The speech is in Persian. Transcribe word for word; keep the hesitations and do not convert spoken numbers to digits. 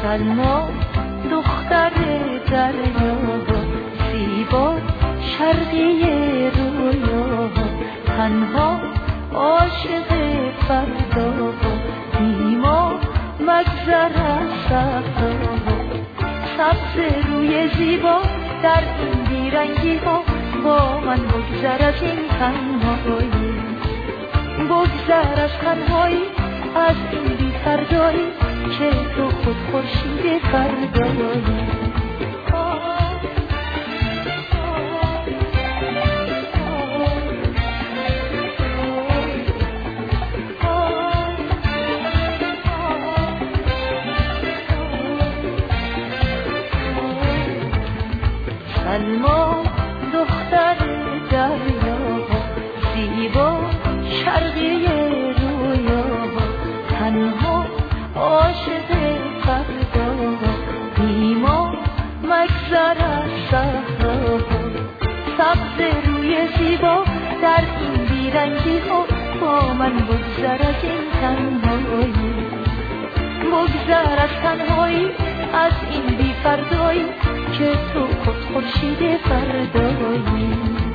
سلما دختر دریا، زیبا شرقی رویا، تنها عاشق فردا، نیما مگذر از صحرا. سبز روی زیبا در این بیرنگی ها، با من بگذر از این تنهایی، بگذر از تنهایی، از این بی فردایی که تو خود خورشید فردایی. سلما دختر دریا، زیبا شرقی رویا، تنها عاشق فردا، نیما مگذر از صحرا. سبز روی زیبا در این بیرنگی ها، با من بگذر از این تنهایی، بگذر از تنهایی، از این بی فردایی که تو خود خورشید فردایی.